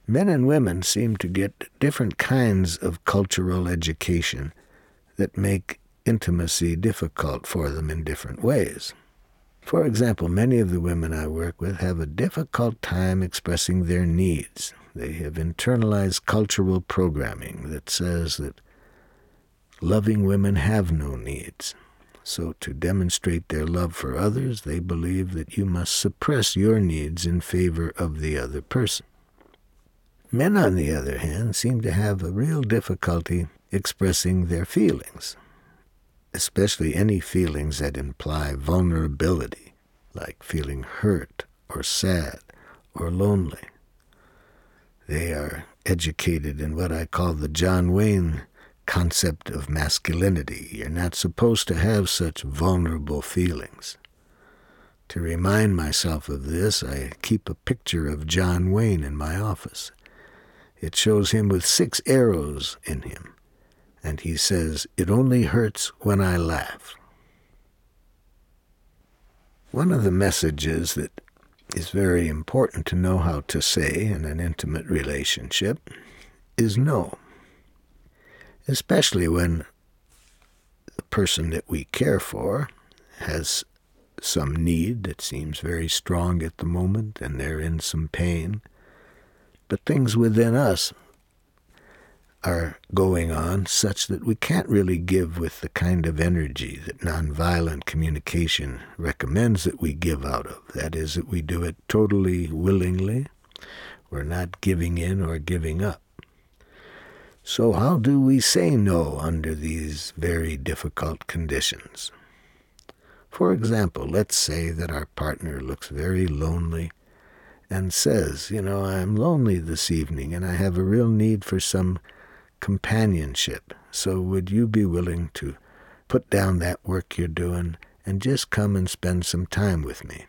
Men and women seem to get different kinds of cultural education that make intimacy difficult for them in different ways. For example, many of the women I work with have a difficult time expressing their needs. They have internalized cultural programming that says that loving women have no needs. So to demonstrate their love for others, they believe that you must suppress your needs in favor of the other person. Men, on the other hand, seem to have a real difficulty expressing their feelings, especially any feelings that imply vulnerability, like feeling hurt or sad or lonely. They are educated in what I call the John Wayne concept of masculinity. You're not supposed to have such vulnerable feelings. To remind myself of this, I keep a picture of John Wayne in my office. It shows him with 6 arrows in him, and he says, "It only hurts when I laugh." One of the messages that is very important to know how to say in an intimate relationship is no. Especially when the person that we care for has some need that seems very strong at the moment and they're in some pain. But things within us are going on such that we can't really give with the kind of energy that nonviolent communication recommends that we give out of. That is, that we do it totally willingly. We're not giving in or giving up. So how do we say no under these very difficult conditions? For example, let's say that our partner looks very lonely and says, "I'm lonely this evening and I have a real need for some companionship. So would you be willing to put down that work you're doing and just come and spend some time with me?"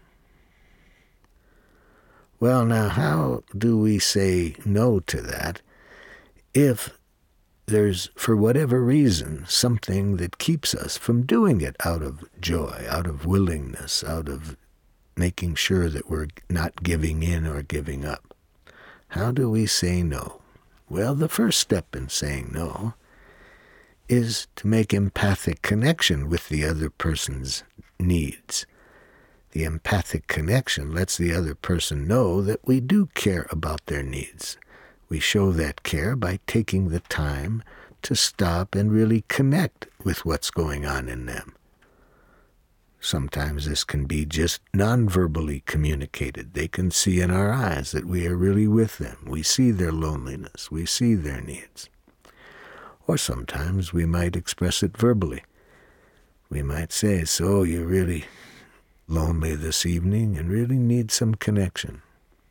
Well, now, how do we say no to that if there's, for whatever reason, something that keeps us from doing it out of joy, out of willingness, out of making sure that we're not giving in or giving up? How do we say no? Well, the first step in saying no is to make empathic connection with the other person's needs. The empathic connection lets the other person know that we do care about their needs. We show that care by taking the time to stop and really connect with what's going on in them. Sometimes this can be just non-verbally communicated. They can see in our eyes that we are really with them. We see their loneliness. We see their needs. Or sometimes we might express it verbally. We might say, "So you're really lonely this evening and really need some connection."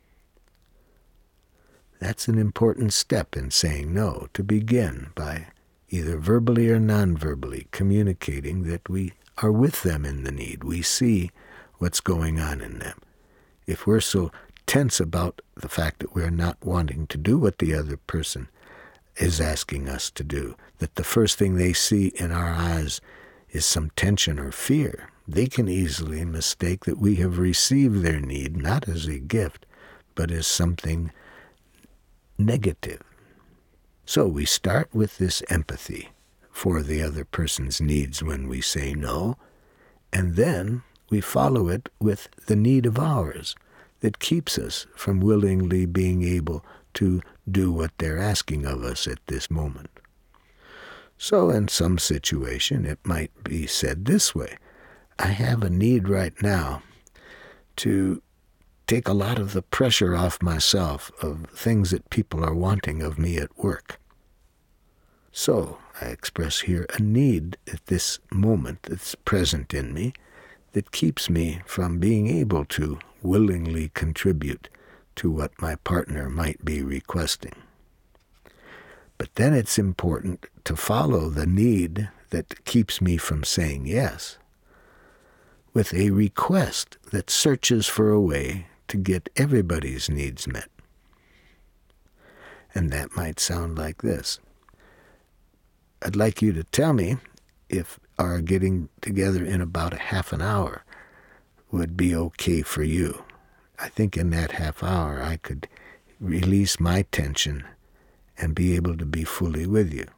That's an important step in saying no, to begin by either verbally or non-verbally communicating that we are with them in the need. We see what's going on in them. If we're so tense about the fact that we're not wanting to do what the other person is asking us to do, that the first thing they see in our eyes is some tension or fear, they can easily mistake that we have received their need not as a gift, but as something negative. So we start with this empathy for the other person's needs when we say no, and then we follow it with the need of ours that keeps us from willingly being able to do what they're asking of us at this moment. So in some situation it might be said this way: "I have a need right now to take a lot of the pressure off myself of things that people are wanting of me at work. So I express here a need at this moment that's present in me that keeps me from being able to willingly contribute to what my partner might be requesting." But then it's important to follow the need that keeps me from saying yes with a request that searches for a way to get everybody's needs met. And that might sound like this: "I'd like you to tell me if our getting together in about a half an hour would be okay for you. I think in that half hour I could release my tension and be able to be fully with you.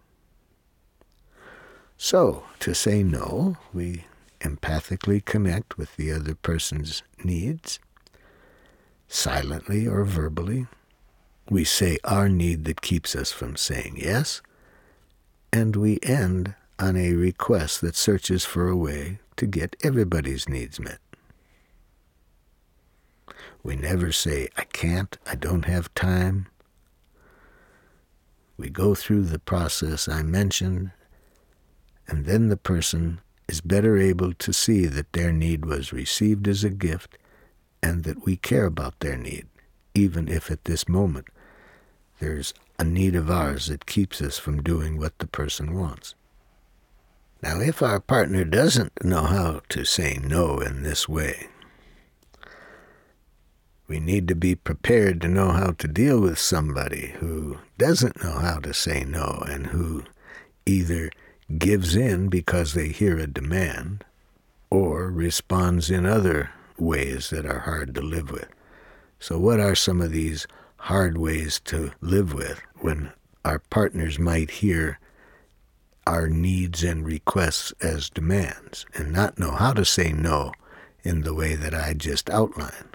So, to say no, we empathically connect with the other person's needs, silently or verbally. We say our need that keeps us from saying yes, and we end on a request that searches for a way to get everybody's needs met. We never say, I can't, I don't have time. We go through the process I mentioned, and then the person is better able to see that their need was received as a gift and that we care about their need, even if at this moment there's a need of ours that keeps us from doing what the person wants. Now, if our partner doesn't know how to say no in this way, we need to be prepared to know how to deal with somebody who doesn't know how to say no and who either gives in because they hear a demand or responds in other ways that are hard to live with. So what are some of these hard ways to live with when our partners might hear our needs and requests as demands and not know how to say no in the way that I just outlined?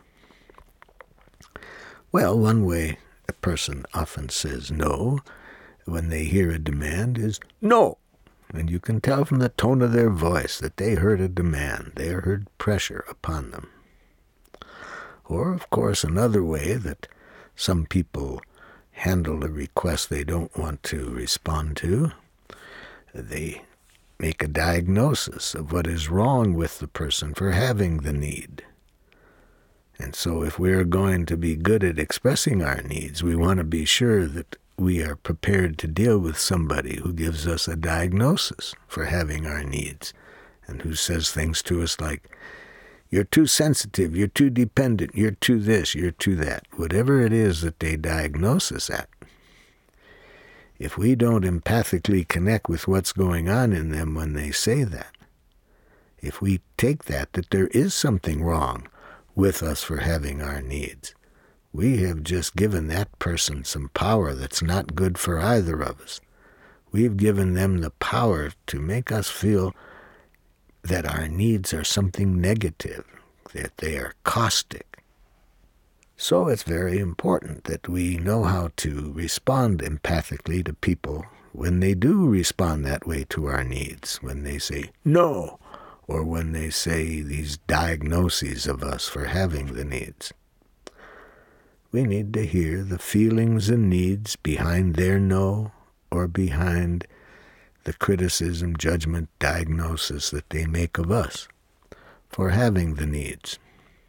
Well, one way a person often says no when they hear a demand is no. And you can tell from the tone of their voice that they heard a demand. They heard pressure upon them. Or, of course, another way that some people handle a request they don't want to respond to, they make a diagnosis of what is wrong with the person for having the need. And so if we're going to be good at expressing our needs, we want to be sure that we are prepared to deal with somebody who gives us a diagnosis for having our needs and who says things to us like, you're too sensitive, you're too dependent, you're too this, you're too that. Whatever it is that they diagnose us at. If we don't empathically connect with what's going on in them when they say that, if we take that there is something wrong with us for having our needs, we have just given that person some power that's not good for either of us. We've given them the power to make us feel that our needs are something negative, that they are caustic. So it's very important that we know how to respond empathically to people when they do respond that way to our needs, when they say no, or when they say these diagnoses of us for having the needs. We need to hear the feelings and needs behind their no or behind the criticism, judgment, diagnosis that they make of us for having the needs.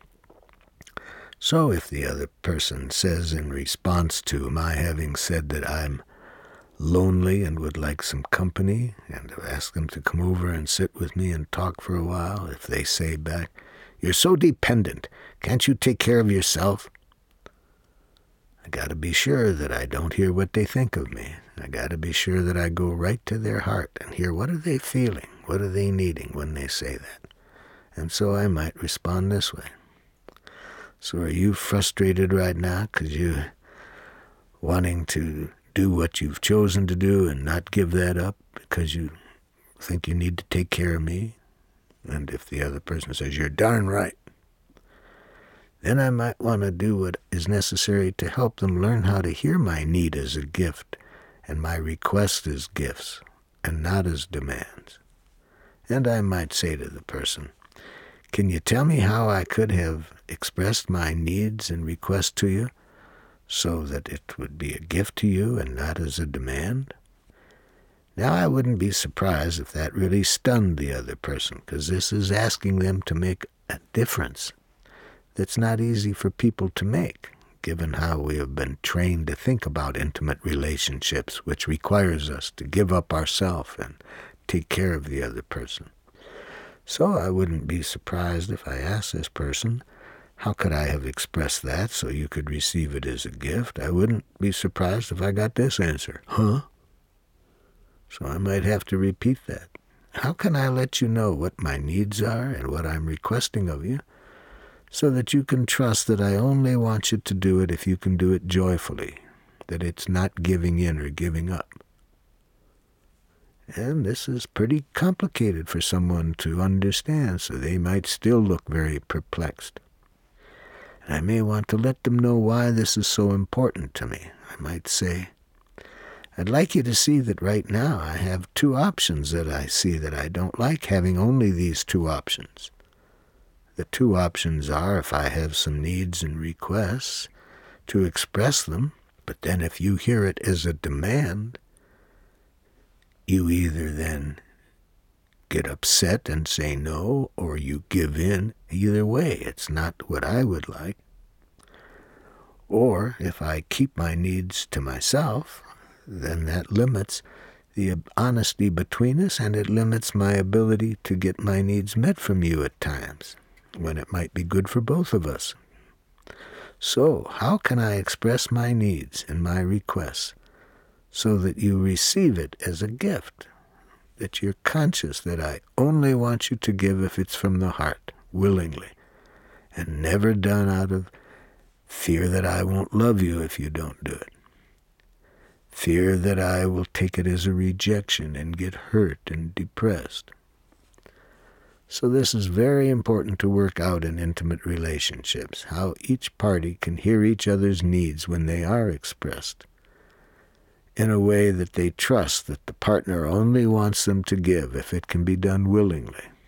So if the other person says in response to my having said that I'm lonely and would like some company, and ask them to come over and sit with me and talk for a while, if they say back, you're so dependent, can't you take care of yourself? I got to be sure that I don't hear what they think of me. I got to be sure that I go right to their heart and hear what are they feeling, what are they needing when they say that. And so I might respond this way. So are you frustrated right now because you're wanting to do what you've chosen to do and not give that up because you think you need to take care of me? And if the other person says, you're darn right, then I might want to do what is necessary to help them learn how to hear my need as a gift and my request as gifts and not as demands. And I might say to the person, can you tell me how I could have expressed my needs and requests to you so that it would be a gift to you and not as a demand? Now, I wouldn't be surprised if that really stunned the other person, because this is asking them to make a difference that's not easy for people to make, given how we have been trained to think about intimate relationships, which requires us to give up ourselves and take care of the other person. So I wouldn't be surprised if I asked this person, how could I have expressed that so you could receive it as a gift? I wouldn't be surprised if I got this answer, huh? So I might have to repeat that. How can I let you know what my needs are and what I'm requesting of you so that you can trust that I only want you to do it if you can do it joyfully, that it's not giving in or giving up. And this is pretty complicated for someone to understand, so they might still look very perplexed. And I may want to let them know why this is so important to me. I might say, I'd like you to see that right now I have two options that I see that I don't like having only these two options. The two options are, if I have some needs and requests, to express them, but then if you hear it as a demand, you either then get upset and say no, or you give in. Either way, it's not what I would like. Or if I keep my needs to myself, then that limits the honesty between us, and it limits my ability to get my needs met from you at times, when it might be good for both of us. So, how can I express my needs and my requests so that you receive it as a gift, that you're conscious that I only want you to give if it's from the heart, willingly, and never done out of fear that I won't love you if you don't do it, fear that I will take it as a rejection and get hurt and depressed. So this is very important to work out in intimate relationships, how each party can hear each other's needs when they are expressed, in a way that they trust that the partner only wants them to give if it can be done willingly.